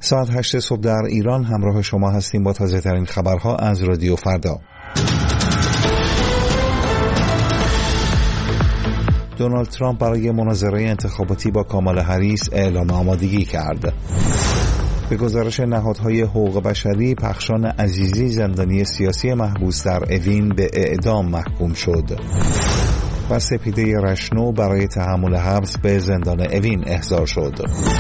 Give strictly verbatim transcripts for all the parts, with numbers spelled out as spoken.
ساعت هشت صبح در ایران همراه شما هستیم با تازه ترین خبرها از رادیو فردا. دونالد ترامپ برای مناظره انتخاباتی با کامالا هریس اعلام آمادگی کرد. به گزارش نهادهای حقوق بشری، پخشان عزیزی زندانی سیاسی محبوس در اوین به اعدام محکوم شد و سپیده رشنو برای تحمل حبس به زندان اوین احضار شد.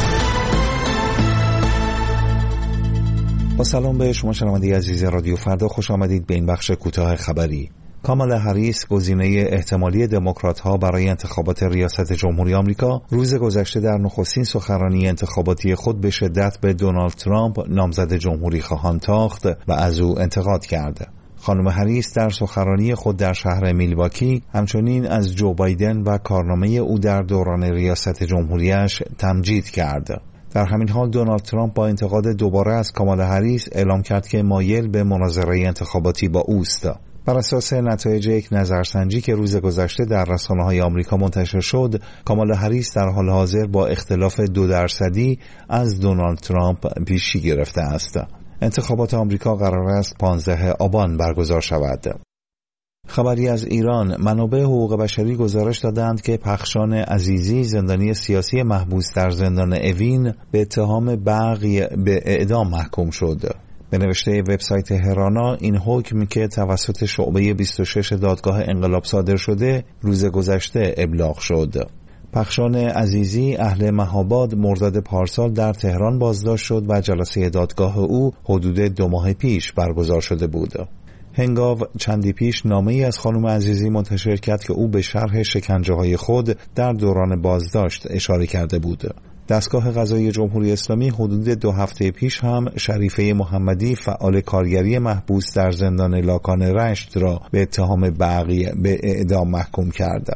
با سلام به شما شنونده عزیز رادیو فردا، خوش آمدید به این بخش کوتاه خبری. کامالا هریس، گزینه احتمالی دموکرات‌ها برای انتخابات ریاست جمهوری آمریکا، روز گذشته در نخستین سخنرانی انتخاباتی خود به شدت به دونالد ترامپ، نامزد جمهوری خواهان تاخت و از او انتقاد کرد. خانم هریس در سخنرانی خود در شهر میلواکی همچنین از جو بایدن و کارنامه او در دوران ریاست جمهوریش تمجید کرد. در همین حال دونالد ترامپ با انتقاد دوباره از کامالا هریس اعلام کرد که مایل به مناظره انتخاباتی با اوست. بر اساس نتایج یک نظرسنجی که روز گذشته در رسانه‌های آمریکا منتشر شد، کامالا هریس در حال حاضر با اختلاف دو درصدی از دونالد ترامپ پیشی گرفته است. انتخابات آمریکا قرار است پانزدهم آبان برگزار شود. خبری از ایران، منابع حقوق بشری گزارش دادند که پخشان عزیزی زندانی سیاسی محبوس در زندان اوین به اتهام بغی به اعدام محکوم شد. به نوشته وبسایت هرانا، این حکم که توسط شعبه بیست و شش دادگاه انقلاب صادر شده روز گذشته ابلاغ شد. پخشان عزیزی اهل مهاباد مرداد پارسال در تهران بازداشت شد و جلسه دادگاه او حدود دو ماه پیش برگزار شده بود. هنگاو چندی پیش نامه‌ای از خانم عزیزی منتشر کرد که او به شرح شکنجه‌های خود در دوران بازداشت اشاره کرده بود. دستگاه قضایی جمهوری اسلامی حدود دو هفته پیش هم شریفه محمدی، فعال کارگری محبوس در زندان لاکان رشت، را به اتهام بغی به اعدام محکوم کرد.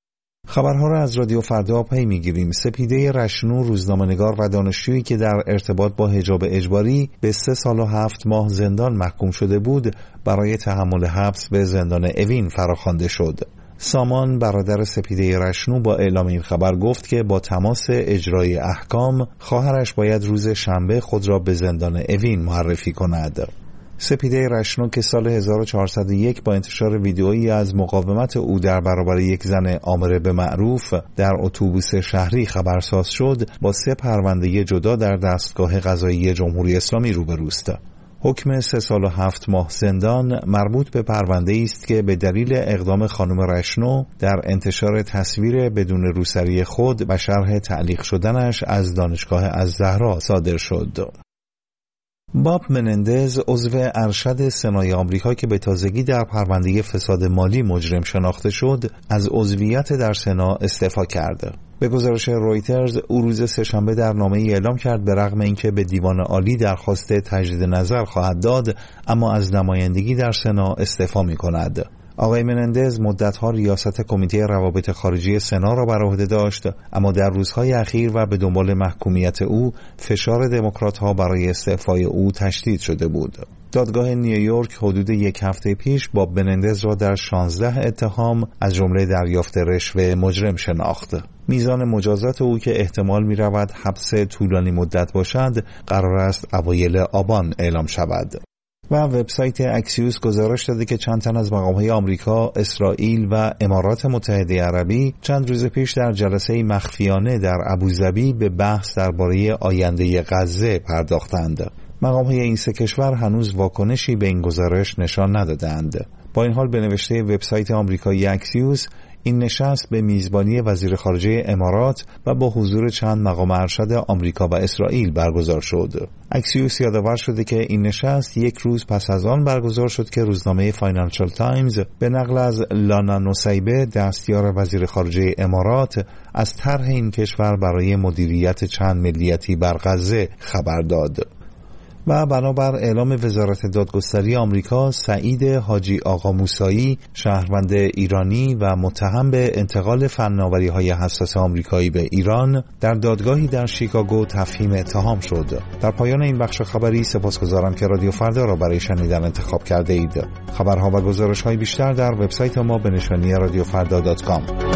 خبرها را از رادیو فردا پی می‌گیریم. سپیده رشنو، روزنامه‌نگار و دانشجویی که در ارتباط با حجاب اجباری به سه سال و هفت ماه زندان محکوم شده بود، برای تحمل حبس به زندان اوین فراخوانده شد. سامان، برادر سپیده رشنو، با اعلام این خبر گفت که با تماس اجرای احکام، خواهرش باید روز شنبه خود را به زندان اوین معرفی کند. سپیده رشنو که سال هزار و چهارصد و یک با انتشار ویدئویی از مقاومت او در برابر یک زن آمره به معروف در اتوبوس شهری خبرساز شد، با سه پرونده جدا در دستگاه قضایی جمهوری اسلامی روبروست. حکم سه سال و هفت ماه زندان مربوط به پرونده است که به دلیل اقدام خانم رشنو در انتشار تصویر بدون روسری خود و شرح تعلیق شدنش از دانشگاه الزهرا صادر شد. باب منندز، عضو ارشد سنای آمریکا که به تازگی در پرونده فساد مالی مجرم شناخته شد، از عضویت در سنا استعفا کرد. به گزارش رویترز، او روز سه‌شنبه در نامه‌ای اعلام کرد به رغم اینکه به دیوان عالی درخواست تجدید نظر خواهد داد، اما از نمایندگی در سنا استعفا می‌کند. آقای منندز مدت‌ها ریاست کمیته روابط خارجی سنا را بر عهده داشت، اما در روزهای اخیر و به دنبال محکومیت او، فشار دموکرات‌ها برای استعفای او تشدید شده بود. دادگاه نیویورک حدود یک هفته پیش باب منندز را در شانزده اتهام از جمله دریافت رشوه مجرم شناخت. میزان مجازات او که احتمال می رود حبس طولانی مدت باشد، قرار است اوایل آبان اعلام شود. و وبسایت اکسیوس گزارش داده که چند تن از مقام‌های آمریکا، اسرائیل و امارات متحده عربی چند روز پیش در جلسه مخفیانه در ابوظبی به بحث درباره آینده غزه پرداختند. مقام‌های این سه کشور هنوز واکنشی به این گزارش نشان ندادند. با این حال به نوشته وبسایت آمریکایی اکسیوس، این نشست به میزبانی وزیر خارجه امارات و با حضور چند مقام ارشد آمریکا و اسرائیل برگزار شد. اکسیوس یادآور شده که این نشست یک روز پس از آن برگزار شد که روزنامه فاینانشال تایمز به نقل از لانا نوسیبه، دستیار وزیر خارجه امارات، از طرح این کشور برای مدیریت چند ملیتی بر غزه خبر داد. و بنابر اعلام وزارت دادگستری آمریکا، سعید حاجی آقا موسایی، شهروند ایرانی و متهم به انتقال فناوری‌های حساس آمریکایی به ایران، در دادگاهی در شیکاگو تفهیم اتهام شد. در پایان این بخش خبری سپاسگزارم که رادیو فردا را برای شنیدن انتخاب کرده اید. خبرها و گزارش‌های بیشتر در وبسایت ما به نشانی رادیو فردا دات کام.